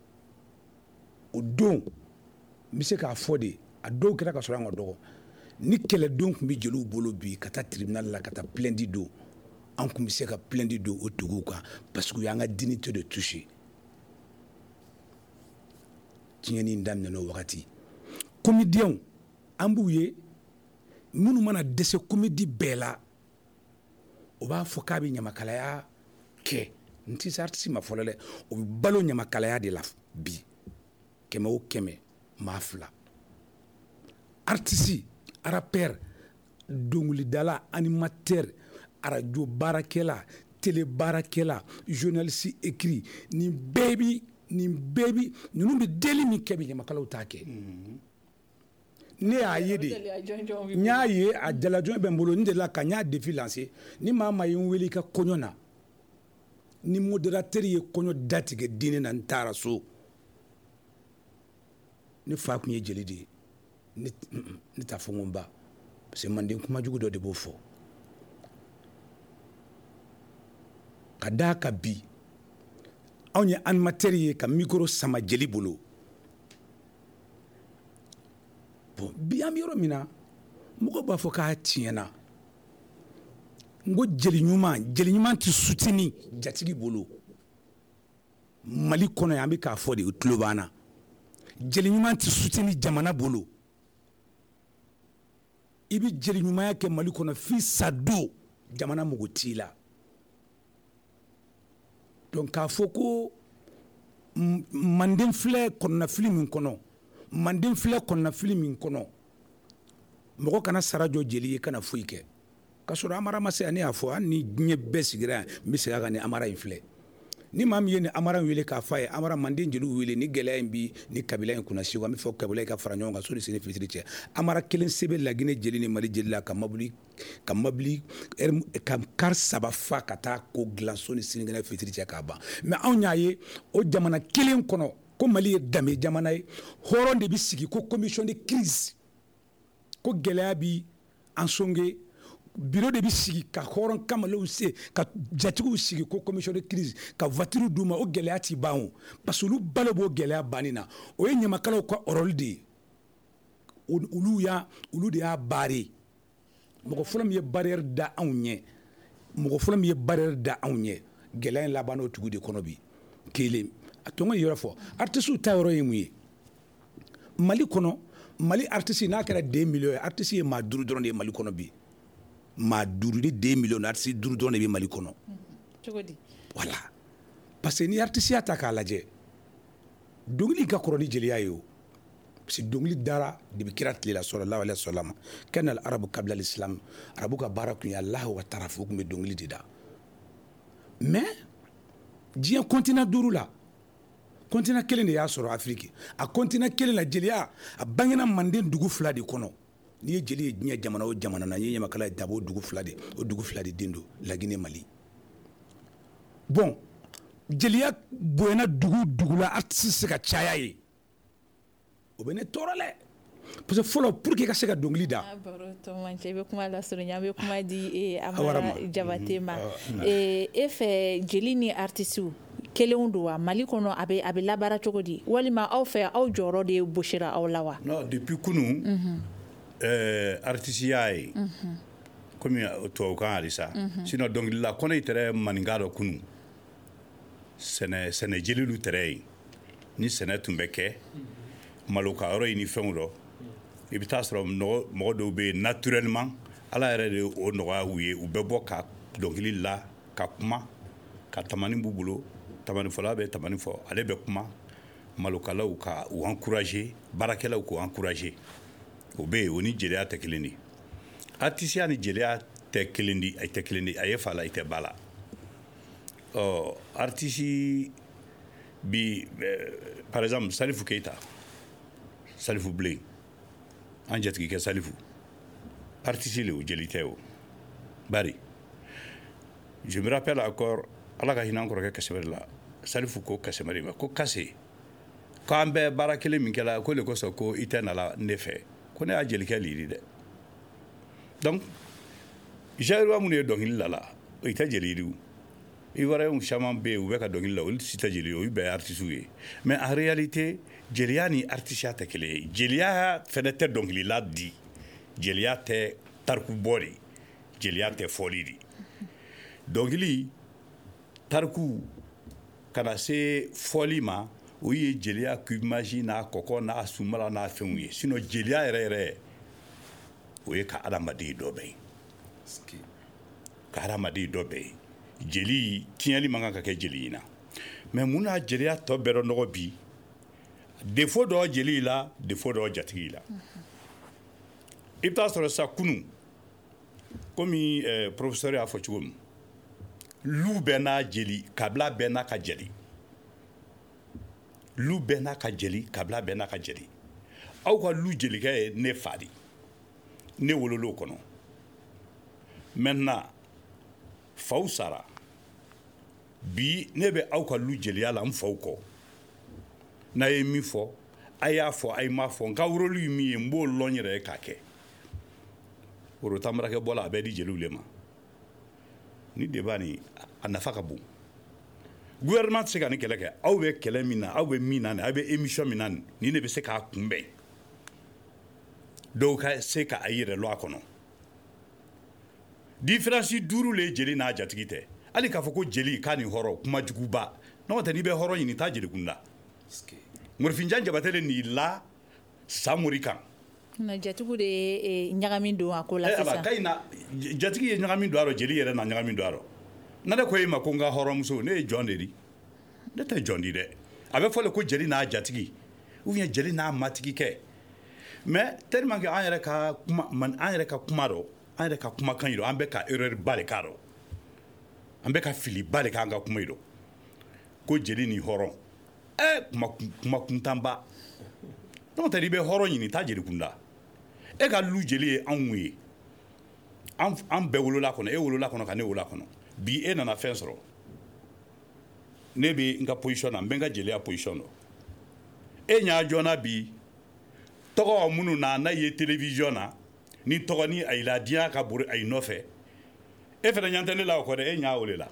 o don n bɛ se k'a fɔ de a dɔw kɛra ka sɔrɔ an ka dɔgɔ ni kɛlɛdenw tun bɛ jeliw bolo bi ka taa tribunal la ka taa plainte don an tun bɛ se ka plainte don o tigiw kan parce que u y'an ka dignité de toucher tiɲɛni in daminɛna o wagati comédiens an b'u ye minnu mana dɛsɛ comédie bɛɛ la o b'a fɔ k'a bɛ ɲamakalaya kɛ n tɛ se artiste ma fɔlɔ dɛ o bɛ balo ɲamakalaya de la bi 100 o 100 maa 2 artiste rappeur dɔnkilidala animateur radio baarakɛla télé baarakɛla journaliste écrit nin bɛɛ bi ninnu bɛ deli min kɛ bi ɲamakalaw t'a kɛ ne y'a ye de n y'a ye a jalajɔn bɛ n bolo n delila ka n y'a défi lancer ni maa ma ye n wele i ka kɔɲɔ na ni modérateur ye kɔɲɔ datigɛ diinɛ na n taara so ne fa tun ye jeli de ye ne t'a fɔ n ko n ba parce que manden kumajugu dɔ de b'o fɔ ka d'a kan bi anw ye animateur ye ka micro sama jeli bolo bon bi an bɛ yɔrɔ min na mɔgɔw b'a fɔ k'a tiɲɛna n ko jeli ɲuman tɛ suteni jatigi bolo Mali kɔnɔ yan an bɛ k'a fɔ de o tulo b'an na jeli ɲuman tɛ suteni jamana bolo i bɛ jeli ɲumanya kɛ Mali kɔnɔ f'i sa don jamana mago t'i la donc k'a fɔ ko manden filɛ kɔnɔnafili min kɔnɔ mɔgɔ kana sara jɔ jeli ye kana foyi kɛ k'a sɔrɔ Amara ma se yan ne y'a fɔ hali ni diɲɛ bɛɛ sigira yan n bɛ segin a kan ni Amara in filɛ ni maa min ye ni Amara wele k'a f'a ye Amara manden jeliw wele ni gɛlɛya in bi ni kabila in kunna Segu an bɛ fɔ kabila in ka fara ɲɔgɔn kan soni sini fitiri cɛ Amara kelen se bɛ Laginɛ jeli ni Mali jeli la ka mabili ka kari 3 fa ka taa ko dilan soni sinikɛnɛ fitiri cɛ k'a ban mais anw y'a ye o jamana kelen kɔnɔ ko Mali ye danbe jamana ye hɔrɔn de bɛ sigi ko commission de crise ko gɛlɛya bi an songe bureau de bɛ sigi ka hɔrɔn kamalenw se ka jatigiw sigi ko commission de crise ka voiture d'u ma o gɛlɛya t'i ban o parce que olu balo b'o gɛlɛya banni na o ye ɲamakalaw ka rôle de ye olu de y'a baare mɔgɔ fɔlɔ min ye barrière da anw ɲɛ mɔgɔ fɔlɔ min ye barrière da anw ɲɛ gɛlɛya in laban n'o tugu de kɔnɔ bi kelen a tɔngɔ yɔrɔ fɔ artiste ta yɔrɔ ye mun ye Mali kɔnɔ Mali artiste n'a kɛra 2 millions ye artiste ye maa 5 dɔrɔn de ye Mali kɔnɔ bi maa 5 ni 2 millions artiste 5 dɔrɔn de bɛ Mali kɔnɔ cogo di voilà parce que ni artiste ya ta k'a lajɛ dɔnkili ka kɔrɔ ni jeliya ye o parce que dɔnkili dara de bɛ kira tile la sallallahu alaihi wasallam kana al arabu qabla al islam arabu ka baara kun ye Allah wa tarafu kun bɛ dɔnkili de da mais diɲɛ continent 5 la continent kelen de y'a sɔrɔ Afrique a continent kelen la jeliya a bangena Manden dugu 2 de kɔnɔ n'i ye jeli ye diɲɛ jamana o jamana na n'i ye ɲamakala ye Dabo dugu 2 de o dugu 2 de den don Laginɛ Mali bon jeliya boyana dugu la artiste se ka caya ye o bɛ ne tɔɔrɔ lɛ parce que fɔlɔ pour que ka se ka dɔnkili da baro to man cɛ bɛ kuma la sɔrɔ ɲa bɛ kuma di Amara Jabate ma e fɛ jeli ni artiste kelenw don wa Mali kɔnɔ a bɛ labara cogo di walima aw fɛ aw jɔyɔrɔ de bosira aw la wa non depuis kunu artiste ya ye comme tubabukan halisa sinon dɔnkili la kɔnɔ itɛrɛ maninka dɔ kunu sɛnɛ jelilu tɛrɛ ye ni sɛnɛ tun bɛ kɛ maloka yɔrɔ ni fɛnw dɔ i bɛ taa sɔrɔ mɔgɔ dɔw bɛ yen naturellement ala yɛrɛ de o nɔgɔya u ye u bɛ bɔ ka dɔnkili la ka kuma ka tamani b'u bolo tamanifɔla bɛ tamani fɔ ale bɛ kuma malokalaw ka u encourager baarakɛlaw k'u encourager o bɛ yen o ni jeliya tɛ kelen di artisiya ni jeliya tɛ kelen di a ye fa la i tɛ ba la artiste bi par exemple Salifou Keita Salifou Blé an jatigikɛ Salifou artiste le o jeli tɛ o bari je me rappelle encore ala ka hinɛ an kɔrɔkɛ Kasɛmɛri la Salifou ko Kasɛmɛri ma ko Kase k'an bɛɛ baara kelen min kɛla ko le kosɔn ko i tɛ nala ne fɛ ko ne y'a jelikɛ liri dɛ donc jayiwa minnu ye dɔnkili la i tɛ jeli yiriw Ivoiriens caman bɛ yen u bɛ ka dɔnkili la olu si tɛ jeli ye olu bɛɛ ye artistes ye mais en réalité jeliya ni artisiya tɛ kelen ye jeliya fɛnɛ tɛ dɔnkilila di jeliya tɛ tariku bɔ de jeliya tɛ fɔli de dɔnkili tariku kana se fɔli ma o ye jeliya image n'a kɔkɔ n'a sunbala n'a fɛnw ye sinon jeliya yɛrɛ o ye ka adamaden dɔ bɛ yen ka adamaden dɔ bɛ yen jeli tiɲɛli man kan ka kɛ jeli in na mais mun na jeliya tɔ bɛɛ dɔ nɔgɔ bi défaut dɔ jeli la défaut dɔ jatigi la i bɛ taa sɔrɔ sa kunu komi professeur y'a fɔ cogo min lu bɛɛ n'a jeli kabila bɛɛ n'a ka jeli lu bɛɛ n'a ka jeli kabila bɛɛ n'a ka jeli aw ka lu jelikɛ ye ne fa de ne wololo kɔnɔ maintenant faw sara bi ne bɛ aw ka lu jeliya la n faw kɔ n'a ye min fɔ a y'a fɔ a ye ma fɔ n ka worolu ye min ye n b'o lɔn yɛrɛ ye k'a kɛ woro tanbarakɛ bɔla a bɛ di jeliw le ma ni débat ni a nafa ka bon gouvernement tɛ se ka ni kɛlɛ kɛ aw bɛ kɛlɛ min na aw bɛ min na aw bɛ émission min na ni ne bɛ se k'a kunbɛn dɔw ka se ka a yɛrɛ lɔ a kɔnɔ différence 5 le jeli n'a jatigi tɛ hali k'a fɔ ko jeli k'a ni hɔrɔn kuma juguba n'o tɛ n'i bɛ hɔrɔn ɲini taa jeli kunda Morifinjan Jabate le ni la Samori kan na jatigiw de ye ɲagami don a ko la sisan kay na jatigi ye ɲagami don a rɔ jeli yɛrɛ na ɲagami don a rɔ na ne ko e ma ko n ka hɔrɔnmuso ne ye jɔn de di ne tɛ jɔn di dɛ a bɛ fɔ le ko jeli n'a jatigi ou bien jeli n'a matigi kɛ mais tellement que an yɛrɛ ka kuma rɔ an yɛrɛ ka kumakan yi rɔ an bɛ ka erreur ba de k'a rɔ an bɛ ka fili ba de k'an ka kuma yi rɔ ko jeli ni hɔrɔn kuma kuntanba n'o tɛ i bɛ hɔrɔn ɲini taa jeli kunda e ka lu jeli ye anw ye an bɛɛ wolola kɔnɔ e wolola kɔnɔ ka ne wolola kɔnɔ bi e nana fɛn sɔrɔ ne bɛ n ka position na n bɛ n ka jeliya position dɔn e ɲa jɔna bi tɔgɔ minnu na n'a ye télévision na ni tɔgɔ ni ayila diɲɛ ka bori ayi nɔfɛ e fɛnɛ ɲan tɛ ne la o kɔ dɛ e ɲa o le la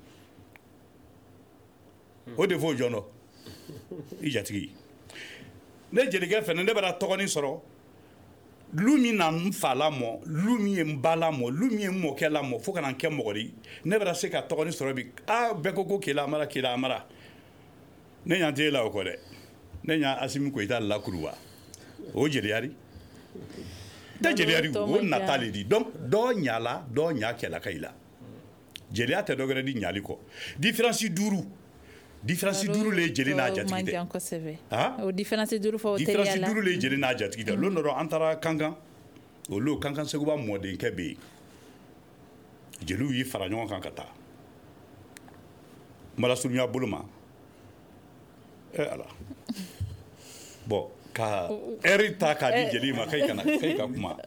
o de fɔ jɔn dɔ i jatigi ne jelikɛ fɛnɛ ne bɛna tɔgɔnin sɔrɔ lu min na n fa lamɔ lu min ye n ba lamɔ lu min ye n mɔkɛ lamɔ fo ka na n kɛ mɔgɔ de ne bɛna se ka tɔgɔni sɔrɔ bi bɛɛ ko kela amara ne ɲan tɛ la o kɔ dɛ ne ɲan Asimi Koyita lakuru wa o jeliyari tɛ jeliyari o natale di donc dɔ ɲala dɔ ɲa kɛla ka i la jeliya tɛ dɔ wɛrɛ di ɲali kɔ différence 5 le jeli n'a jatigi tɛ o différence 5 fɔ différence 5 le jeli n'a jatigi tɛ lon dɔ an taara kankan olu kankan seguba mɔdenkɛ bɛ yen jeliw y'i fara ɲɔgɔn kan ka taa malasurunya bolo ma ala bon ka eri ta k'a di jeli ma k'i ka kuma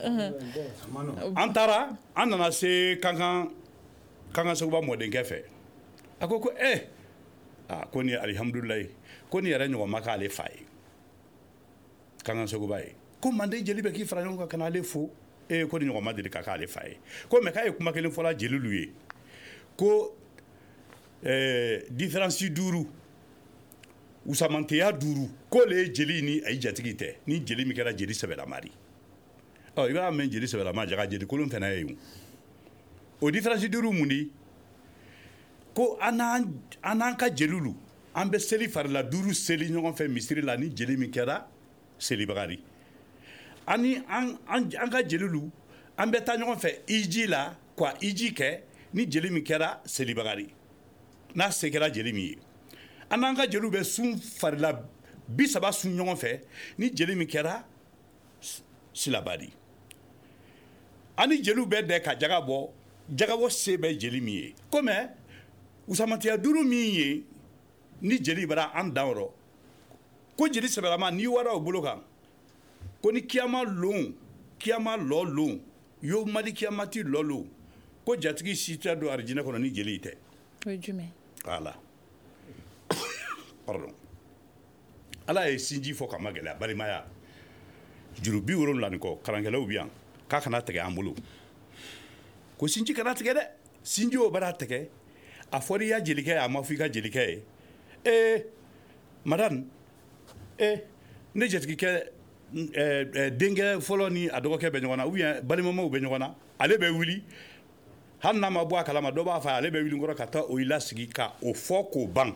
an taara an nana se kankan seguba mɔdenkɛ fɛ a ko ko ni alihamudulilayi ko ni yɛrɛ ɲɔgɔn ma k'ale fa ye kankan seguba ye ko manden jeli bɛ k'i fara ɲɔgɔn kan ka n'ale fo ko ni ɲɔgɔn ma deli ka k'ale fa ye ko mɛ k'a ye kuma kelen fɔla jelilu ye ko différence 5 usamanteya 5 ko le ye jeli ni a jatigi tɛ ni jeli min kɛra jeli sɛbɛlama de i b'a mɛn jeli sɛbɛlama jaga jeli kolon fɛnɛ ye o différence 5 mun di ko an n'an ka jelulu an bɛ seli farila 5 seli ɲɔgɔn fɛ misiri la ni jeli min kɛra selibagari ani an ka jelulu an bɛ taa ɲɔgɔn fɛ iji la ka iji kɛ ni jeli min kɛra selibagari n'a se kɛra jeli min ye an n'an ka jeliw bɛ sun farila 30 sun ɲɔgɔn fɛ ni jeli min kɛra silabari ani jeliw bɛ dɛ ka jagabɔ se bɛ jeli min ye komi usamantiya 5 min ye ni jeli bara an dan yɔrɔ ko jeli sɛbɛlama n'i wara o bolo kan ko ni kiyama lɔ lon yo mali kiyamati lɔ lon ko jatigi si tɛ don arijinɛ kɔnɔ ni jeli tɛ o ye jumɛn voilà pardon ala ye sinji fɔ ka ma gɛlɛya balimaya juru 70 nin kɔ karankɛlaw bi yan k'a kana tigɛ an bolo ko sinji kana tigɛ dɛ sinji o bara tigɛ a fɔra i ya jelikɛ a ma fɔ i ka jelikɛ ye madame ne jatigikɛ denkɛ fɔlɔ ni a dɔgɔkɛ bɛ ɲɔgɔn na ou bien balimamaw bɛ ɲɔgɔn na ale bɛ wuli hali n'a ma bɔ a kalama dɔ b'a fɔ ale bɛ wuli kɔrɔ ka taa o lasigi ka o fɔ k'o ban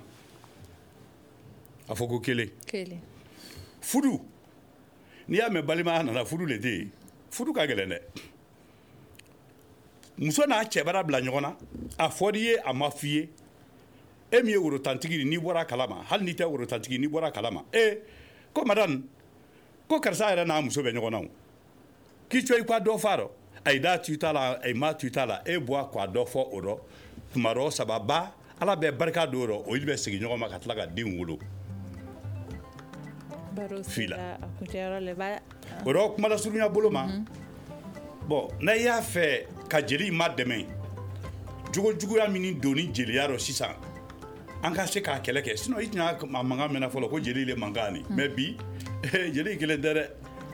a fɔ ko kelen fudu n'i y'a mɛn balimaya nana fudu le tɛ yen fudu ka gɛlɛn dɛ muso n'a cɛbara bila ɲɔgɔn na a fɔr'i ye a ma f'i ye e min ye worotantigi n'i bɔra kalama hali n'i tɛ worotantigi n'i bɔra kalama ko madame ko karisa yɛrɛ n'a muso bɛ ɲɔgɔn na k'i co i ka dɔ fa rɔ a ye da tu t'a la a ye ma tu t'a la e bɔ a k'a dɔ fɔ o rɔ tuma rɔ sababa ala bɛ barika don o rɔ olu bɛ segin ɲɔgɔn ma ka tila ka den wolo fila o rɔ kuma lasurunya bolo ma bon n'a y'a fɛ ka jeli ma dɛmɛ juguya min don ni jeliya rɔ sisan an ka se k'a kɛlɛ kɛ sinon i tun y'a mankan mɛnna fɔlɔ ko jeli le mankan ni mais bi jeli kelen tɛ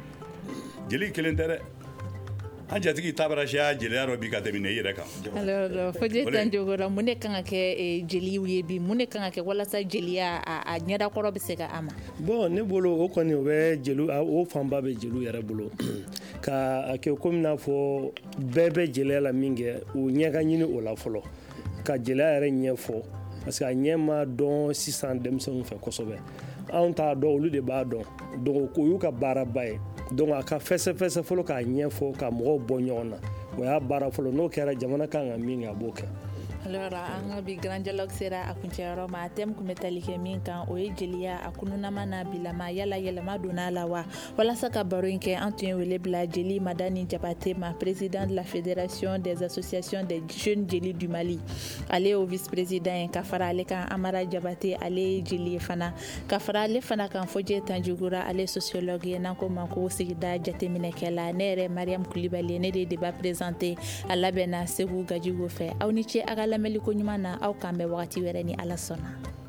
dɛ an jatigi tabara siya jeliya rɔ bi ka tɛmɛ i yɛrɛ kan alors Fodje Tandiogora mun de kan ka kɛ jeliw ye bi mun de kan ka kɛ walasa jeliya a ɲɛdakɔrɔ bɛ se ka a ma bon ne bolo o kɔni o bɛ jeliw o fanba bɛ jeliw yɛrɛ bolo ka a kɛ komi n'a fɔ bɛɛ bɛ jeliya la min kɛ o ɲɛ ka ɲini o la fɔlɔ ka jeliya yɛrɛ ɲɛfɔ parce que a ɲɛ ma dɔn sisan denmisɛnninw fɛ kosɛbɛ anw t'a dɔn olu de b'a dɔn donc o y'u ka baaraba ye donc a ka fɛsɛfɛsɛ fɔlɔ k'a ɲɛfɔ ka mɔgɔw bɔ ɲɔgɔn na o y'a baara fɔlɔ n'o kɛra jamana kan ka min kɛ a b'o kɛ alors an ka bi grand dialogue sera a kuncɛyɔrɔ ma a thème kun bɛ tali kɛ min kan o ye jeliya a kununama n'a bilama yala yɛlɛma donna la wa walasa ka baro in kɛ an tun ye wele bila jeli Madani Jabate ma président de la fédération des associations des jeunes jeli du Mali ale o vice-président ye ka fara ale kan Amara Jabate ale ye jeli ye fana ka fara ale fana kan Fodje Tandiogora ale sociologue ye n'an ko ma ko sigida jateminɛkɛla ne yɛrɛ Mariam Kulibali ne de débat présenté a labɛnna Segu Gajigo fɛ aw ni ce a ka lamɛnliko ɲuman na aw k'an bɛn wagati wɛrɛ ni Ala sɔnna